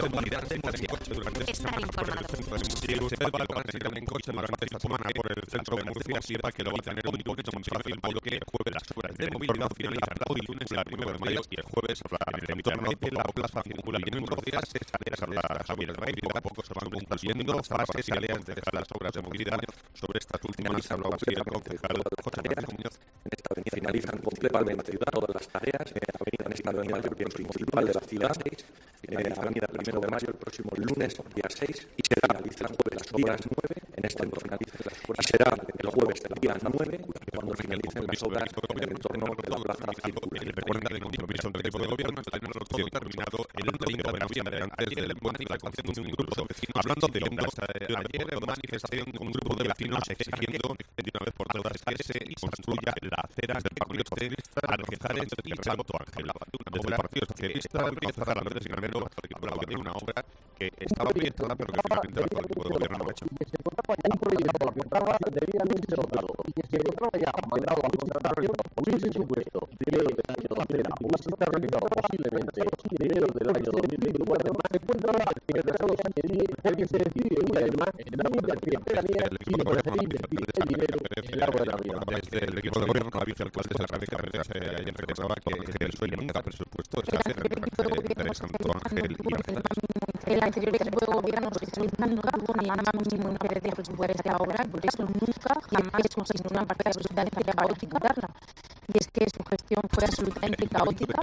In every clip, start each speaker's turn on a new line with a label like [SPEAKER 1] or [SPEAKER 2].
[SPEAKER 1] Comunidad de Murcia.
[SPEAKER 2] Estar informado.
[SPEAKER 1] Si usted va a transitar en coche durante esta semana por el centro de Murcia, sepa que lo va a tener un poquito más fácil, porque el jueves las obras de movilidad finalizan hoy lunes la 1 de mayo y el jueves en el entorno de la plaza circular y en Murcia se estará la Javier Rey. Poco a poco se van cumpliendo fases y áreas de las obras de movilidad. Sobre estas últimas hablaba así el concejal José Manuel Muñoz.
[SPEAKER 3] En esta avenida finalizan completamente todas las tareas. Avenida Mayo, el próximo principal de la ciudad. Avenida 1 de mayo, el próximo lunes, día 6. Y será finalizar el jueves, día 9. En este entorno finalicen las obras. Y será el jueves, día 9, cuando finalicen las obras en el entorno de la plaza circular.
[SPEAKER 1] Recuerda que el compromiso del equipo de gobierno es tenerlo todo terminado el 30 de noviembre, antes del puente, la actuación de un grupo de vecinos. Hablando de obras, ayer manifestación con un grupo de vecinos exigiendo de una vez por todas que se construya la acera del Partido Socialista Algezares y Santo Ángel. Desde el Partido Socialista empieza a dar Andrés Granero hablaba de una obra que estaba proyectada pero que finalmente el equipo de gobierno no ha hecho.
[SPEAKER 4] Que se encontraba ya un proyecto que estaba debidamente dotado y que se encontraba ya mandado a contratación hubiese supuesto dinero del año de acera, hubiese realizado posiblemente dinero del año 2024, se encuentra que el resto que se decide una vez más en la inversión pedanía y de preferir invertir el dinero en el árbol de la vida.
[SPEAKER 1] Desde el equipo de gobierno, la vicealcalde de la de Carreteras ayer recordaba que el sueño nunca presupuesto es hacer el carril de Santo Ángel y
[SPEAKER 2] el anterior equipo de gobierno nunca tuvo ni nada mínimo interés de presupuestar esta obra, por eso nunca jamás consiguió una partida absolutamente caótica darla. Y es que su gestión fue absolutamente caótica.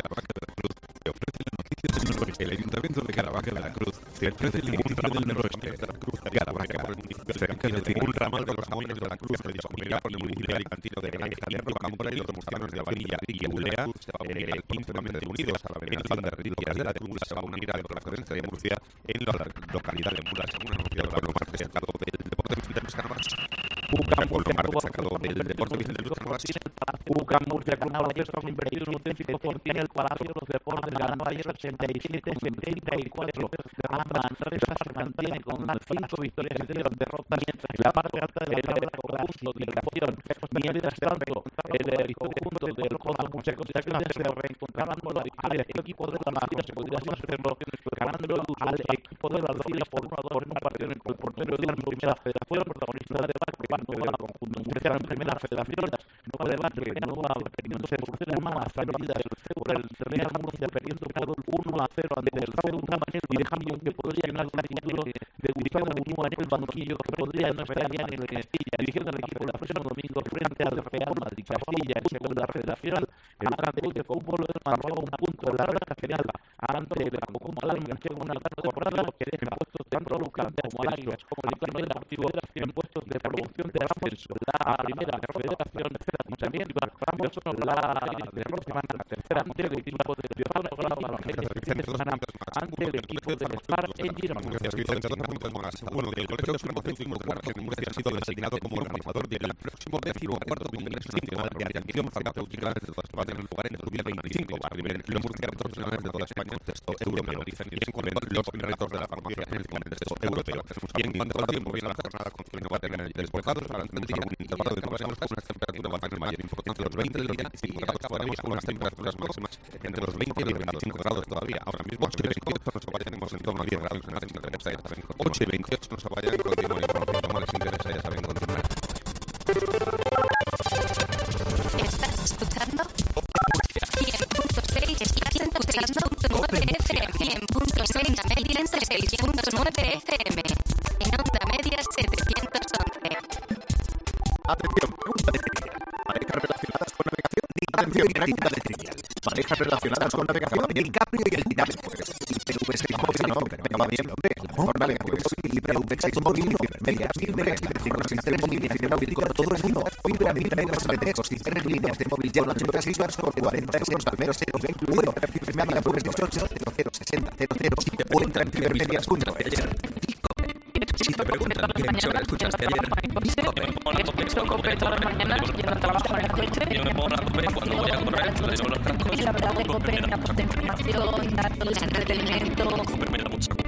[SPEAKER 1] El Ayuntamiento de Caravaca de la Cruz te ofrece el inicio del noroeste de la Cruz de Caravaca por el municipio cerca de un ramal de los Moinos de la Cruz que disponibilidad por el municipio alicantino de Salerno, Cámpora y los murcianos de Avanilla y Eulea, íntimamente unidos a la avenida de Reliquias de la Cruz, se va a unir a la provincia de Murcia en la localidad de Mulas, un anuncio del pueblo más destacado del deporte de los carnavales. El pueblo más destacado del deporte de los carnavales.
[SPEAKER 5] UCAM Murcia Carnavales ha invertido un auténtico fortín en el Palacio de los Deportes de Ganadores 87-74. Granada Andresa se mantiene con 5 victorias y 0 derrotas en la parte alta de la tabla conjunto de la posición. Mientras tanto, el conjunto del Costa Murcia se reencontraban con la victoria. El equipo de la Alcira se podría hacerlo ganando al equipo de la Alcira por 1-2 en un partido en el que el portero de la primera federación, protagonista del debate, cuando el conjunto murciano en primera federación, no puede debate que no va perdiéndose por ser más salida por el Real Murcia perdiendo por 1-0 ante el Ceuta y dejando que podría ganar el título de Gustavo Muñoz en el banquillo, que podría no estar ya en el Castilla dirigiendo al equipo el próximo domingo frente al Real Madrid. Castilla en segunda federación, el Atlético de Fútbol marcaba un punto en la recta final ante el Cancún Malán, que una temporada que deja puestos tanto Lucante como Alario como el Club Deportivo en puestos de promoción de ascenso. La primera federación también bajamos la próxima tercera ante el equipo de Piojano ante el equipo de Spar en Girona.
[SPEAKER 1] Bueno, el Colegio de Farmacéuticos de la Región de Murcia ha sido designado como organizador del próximo 14º Congreso Nacional de Atención Farmacéutica de toda España en el lugar en 2025 a nivel los murcianos profesionales de toda España en contexto europeo. Y en cuanto los retos de la farmacia en el contexto europeo. Y en cuanto al tiempo, viene la jornada continua va a tener desbocados para el día un intervalo de 9 horas con unas temperaturas bajas de mayor importancia de los 20 y los 25 grados. Podemos con unas temperaturas máximas entre los 20 y los 25 grados todavía. Ahora mismo 8 y 28 nos tenemos en torno a 10 grados. 8 y 28 nos vayan con tiempo como les interesa, ya saben continuar.
[SPEAKER 2] ¿Estás escuchando? 100.6, estás escuchando 9 FM, 100.6, media 6.9 FM, en onda media 711.
[SPEAKER 6] Atención, pregunta de trivial. Parejas relacionadas con navegación. Atención, pregunta de trivial. Parejas relacionadas con navegación. El Caprio y el Titanic. IPv6 móvil, no, pero me va bien, hombre. La mejor navegación posible. IPv6 móvil, medias, 1000 megas, 5 líneas de móvil con todo el mundo. Fibra 1000 megas de texto, 3 líneas de móvil ya 86 horas por 40 euros al menos 021. Me habla por 18 0060 00 o entra en cibermedias.es.
[SPEAKER 7] Si te preguntan qué emisora escuchaste ayer,
[SPEAKER 8] Escucho Cope todas las mañanas yendo al trabajo en el coche.
[SPEAKER 7] yo me pongo la Cope cuando voy a correr, le llevo los cascos.
[SPEAKER 8] Y la verdad que Cope me aporta información, datos, entretenimiento.
[SPEAKER 7] Cope me da mucha